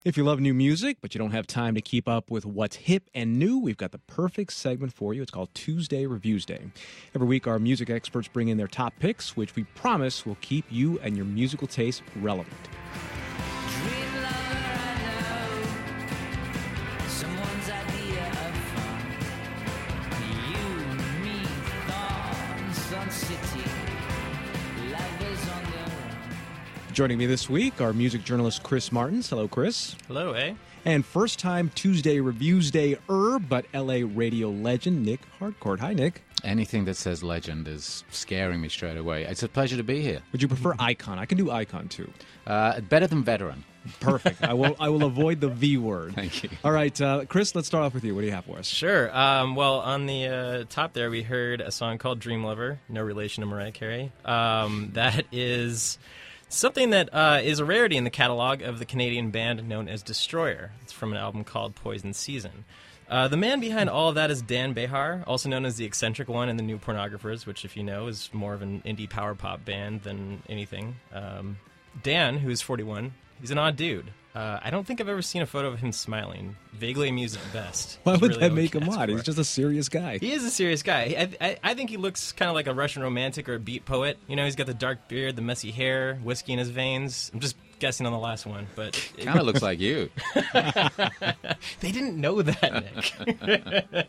If you love new music, but you don't have time to keep up with what's hip and new, we've got the perfect segment for you. It's called Tuesday Reviews Day. Every week, our music experts bring in their top picks, which we promise will keep you and your musical taste relevant. Dream lover, I know someone's idea of fun. You, me, thorn, Sun City, lovers on the run. Joining me this week, our music journalist Chris Martins. Hello, Chris. Hello, eh? And first-time Tuesday Reviews Day-er, but LA radio legend Nick Harcourt. Hi, Nick. Anything that says legend is scaring me straight away. It's a pleasure to be here. Would you prefer icon? I can do icon, too. Better than veteran. Perfect. I will avoid the V word. Thank you. All right, Chris, let's start off with you. What do you have for us? Sure. Well, on the top there, we heard a song called Dream Lover, no relation to Mariah Carey. That is something that is a rarity in the catalog of the Canadian band known as Destroyer. It's from an album called Poison Season. The man behind all of that is Dan Behar, also known as the Eccentric One in the New Pornographers, which, if you know, is more of an indie power pop band than anything. Dan, who's 41, he's an odd dude. I don't think I've ever seen a photo of him smiling. Vaguely amused at best. Why It's would really that all make him he can ask odd? for. He's just a serious guy. He is a serious guy. I think he looks kind of like a Russian romantic or a beat poet. You know, he's got the dark beard, the messy hair, whiskey in his veins. I'm just guessing on the last one, but Kind of looks like you. they didn't know that, Nick.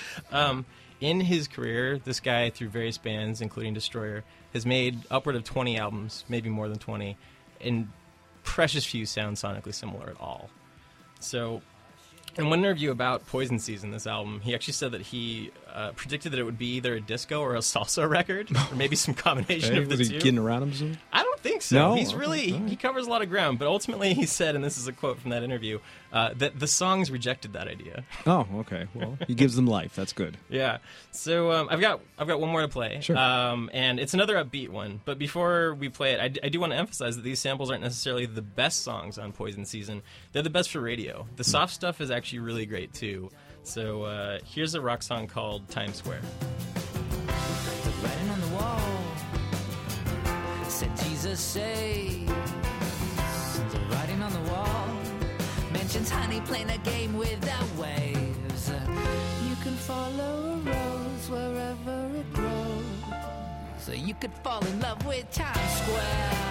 In his career, this guy, through various bands, including Destroyer, has made upward of 20 albums, maybe more than 20, and precious few sound sonically similar at all. So, in one interview about Poison Season, this album, he actually said that he predicted that it would be either a disco or a salsa record, or maybe some combination Hey, of the was two. he getting around him? I don't think so. No? He's really he covers a lot of ground, but ultimately he said, and this is a quote from that interview, that the songs rejected that idea. Oh, okay. Well, he gives them life. That's good. Yeah. So I've got one more to play. Sure. And it's another upbeat one. But before we play it, I do want to emphasize that these samples aren't necessarily the best songs on Poison Season. They're the best for radio. The soft stuff is actually really great too. So here's a rock song called Times Square. The writing on the wall said Jesus saves. The writing on the wall mentions honey playing a game with the waves. You can follow a rose wherever it grows. So you could fall in love with Times Square.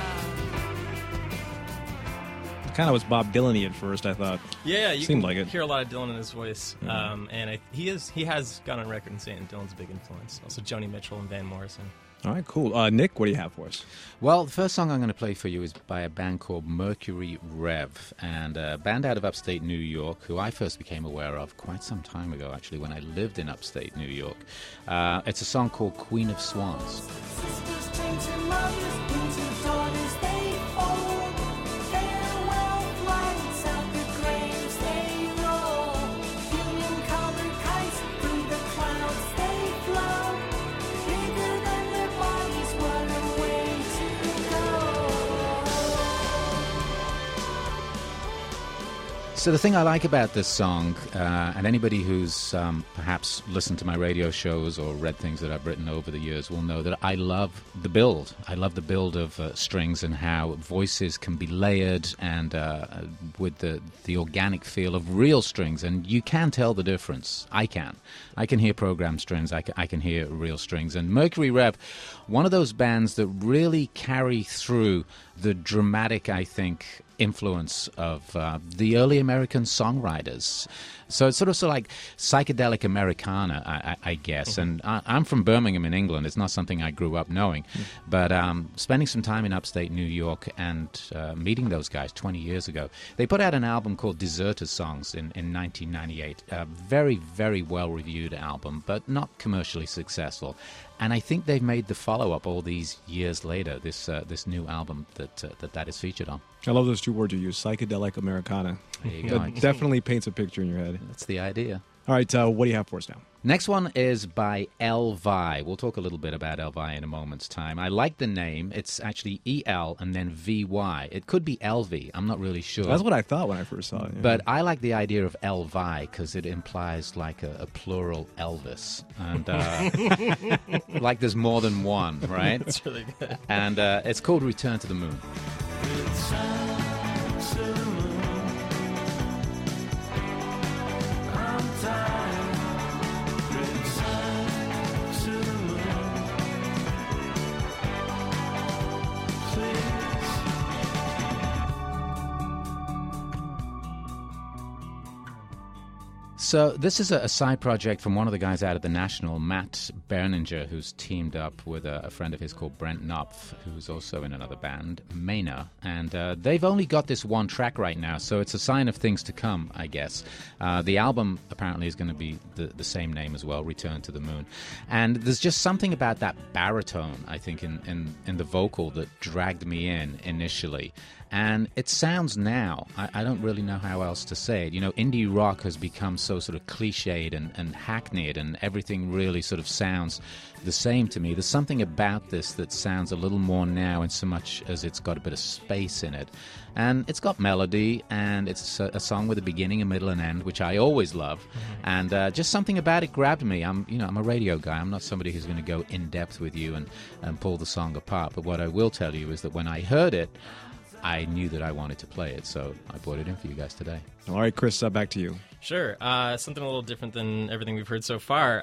Kind of was Bob Dylan-y at first, I thought. Yeah, you Seemed can like it. hear a lot of Dylan in his voice. And he has gone on record in saying Dylan's a big influence. Also Joni Mitchell and Van Morrison. All right, cool. Nick, what do you have for us? Well, the first song I'm going to play for you is by a band called Mercury Rev, and a band out of upstate New York, who I first became aware of quite some time ago, actually, when I lived in upstate New York. It's a song called Queen of Swans. Sisters turn to mothers, into daughters they fall. Farewell flights out the graves they roll. Union-colored kites through the clouds they flow. Bigger than their bodies, what a way to go. So the thing I like about this song, and anybody who's perhaps listened to my radio shows or read things that I've written over the years will know that I love the build. I love the build of strings and how voices can be layered and with the organic feel of real strings. And you can tell the difference. I can. I can hear programmed strings. I can hear real strings. And Mercury Rev, one of those bands that really carry through the dramatic, I think, influence of the early American songwriters. So it's sort of like psychedelic Americana, I guess. And I'm from Birmingham in England. It's not something I grew up knowing. But spending some time in upstate New York and meeting those guys 20 years ago, they put out an album called Deserter Songs in 1998. A very, very well-reviewed album, but not commercially successful. And I think they've made the follow-up all these years later, this new album that is featured on. I love those two words you use, psychedelic Americana. There you go. That definitely paints a picture in your head. That's the idea. All right, what do you have for us now? Next one is by Elvi. We'll talk a little bit about Elvi in a moment's time. I like the name. It's actually E-L and then V-Y. It could be Elvi. I'm not really sure. That's what I thought when I first saw it. Yeah. But I like the idea of Elvi because it implies like a plural Elvis. And like there's more than one, right? That's really good. And it's called Return to the Moon. Return to the moon. So this is a side project from one of the guys out at the National, Matt Berninger, who's teamed up with a friend of his called Brent Knopf, who's also in another band, Maina. And they've only got this one track right now, so it's a sign of things to come, I guess. The album apparently is going to be the same name as well, Return to the Moon. And there's just something about that baritone, I think, in the vocal that dragged me in initially. And it sounds now, I don't really know how else to say it. You know, indie rock has become so sort of cliched and hackneyed, and everything really sort of sounds the same to me. There's something about this that sounds a little more now, in so much as it's got a bit of space in it. And it's got melody, and it's a song with a beginning, a middle, and end, which I always love. Mm-hmm. And just something about it grabbed me. I'm a radio guy. I'm not somebody who's going to go in depth with you and pull the song apart. But what I will tell you is that when I heard it, I knew that I wanted to play it, so I brought it in for you guys today. All right, Chris, back to you. Sure. Something a little different than everything we've heard so far.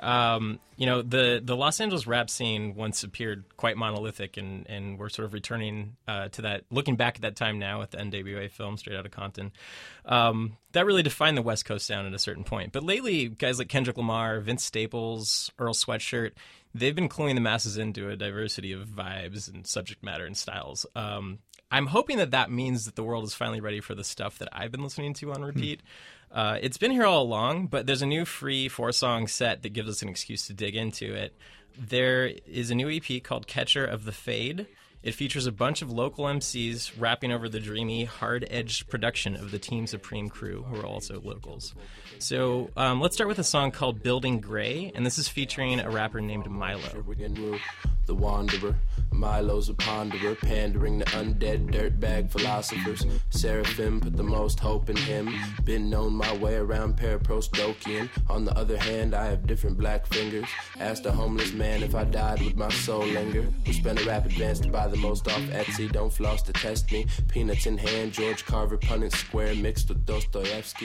The Los Angeles rap scene once appeared quite monolithic, and we're sort of returning to that, looking back at that time now with the NWA film, Straight Outta Compton. That really defined the West Coast sound at a certain point. But lately, guys like Kendrick Lamar, Vince Staples, Earl Sweatshirt, they've been cluing the masses into a diversity of vibes and subject matter and styles. I'm hoping that means that the world is finally ready for the stuff that I've been listening to on repeat. It's been here all along, but there's a new free 4-song set that gives us an excuse to dig into it. There is a new EP called Catcher of the Fade. It features a bunch of local MCs rapping over the dreamy, hard-edged production of the Team Supreme crew, who are also locals. So let's start with a song called Building Gray, and this is featuring a rapper named Milo. The wanderer, Milo's a ponderer, pandering to undead dirtbag philosophers. Seraphim put the most hope in him. Been known my way around Paraprostokian. On the other hand, I have different black fingers. Asked a homeless man if I died, would my soul linger? Who spent a rap advance to buy the most off Etsy. Don't floss to test me. Peanuts in hand, George Carver, Punnett Square mixed with Dostoevsky.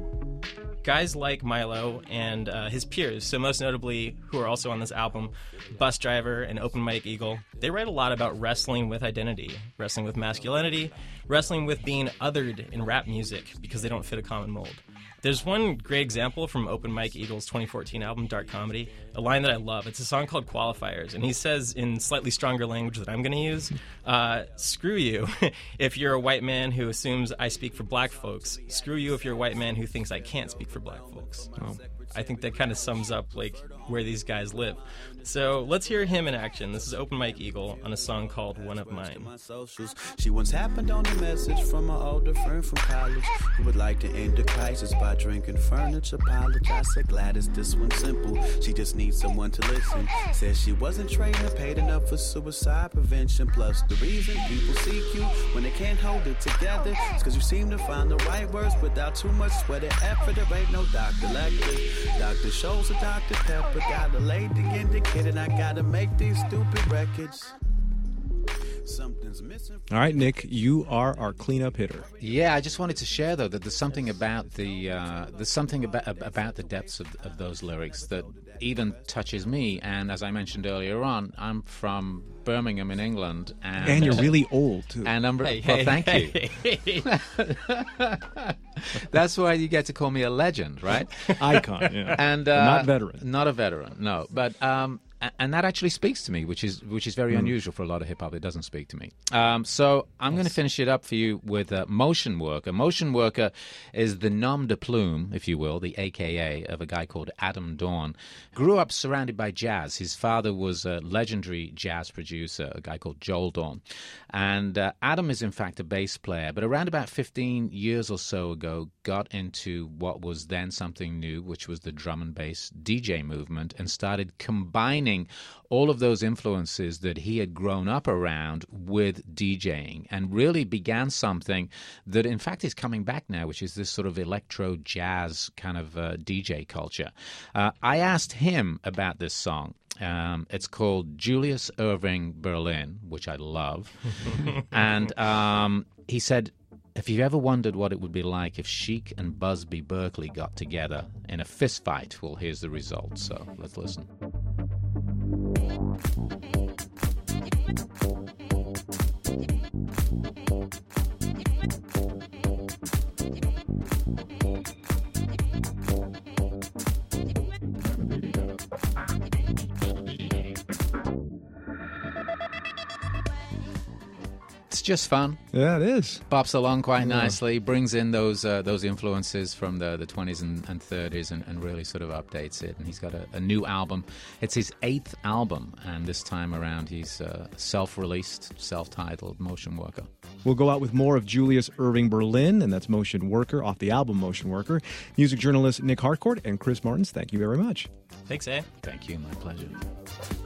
Guys like Milo and his peers, so most notably who are also on this album, Bus Driver and Open Mike Eagle, they write a lot about wrestling with identity, wrestling with masculinity, wrestling with being othered in rap music because they don't fit a common mold. There's one great example from Open Mike Eagle's 2014 album, Dark Comedy, a line that I love. It's a song called Qualifiers, and he says in slightly stronger language that I'm going to use, screw you if you're a white man who assumes I speak for black folks. Screw you if you're a white man who thinks I can't speak for black folks. I think that kind of sums up like where these guys live. So let's hear him in action. This is Open Mike Eagle on a song called One of Mine. She once happened on a message from an older friend from college who would like to end the crisis by drinking furniture. Apologize, said Gladys, this one's simple. She just needs someone to listen. Says she wasn't trained or paid enough for suicide prevention. Plus the reason people seek you when they can't hold it together is because you seem to find the right words without too much sweat and effort. There ain't no doctor like this. Dr. Scholl's a Dr. Pepper. Got a lady indicated I gotta make these stupid records. Something's missing. All right, Nick, you are our cleanup hitter. Yeah, I just wanted to share though that there's something about the about the depths of those lyrics that even touches me. And as I mentioned earlier on, I'm from Birmingham in England, and you're really old too. And I'm thank you. That's why you get to call me a legend, right? Icon, yeah. And not veteran. Not a veteran, no. But and that actually speaks to me, which is very unusual for a lot of hip hop. It doesn't speak to me. So I'm going to finish it up for you with Motion Worker. Motion Worker is the nom de plume, if you will, the AKA of a guy called Adam Dawn. Grew up surrounded by jazz. His father was a legendary jazz producer, a guy called Joel Dawn. And Adam is, in fact, a bass player, but around about 15 years or so ago, got into what was then something new, which was the drum and bass DJ movement, and started combining all of those influences that he had grown up around with DJing, and really began something that, in fact, is coming back now, which is this sort of electro jazz kind of DJ culture. I asked him about this song. It's called Julius Irving Berlin, which I love. And he said, if you've ever wondered what it would be like if Chic and Busby Berkeley got together in a fist fight, well, here's the result. So let's listen. just fun. Yeah, it is. Bops along quite nicely, brings in those influences from the 20s and 30s and really sort of updates it. And he's got a new album. It's his 8th album, and this time around he's self-released, self-titled Motion Worker. We'll go out with more of Julius Irving Berlin, and that's Motion Worker off the album Motion Worker. Music journalists Nick Harcourt and Chris Martins, thank you very much. Thanks, eh? Thank you, my pleasure.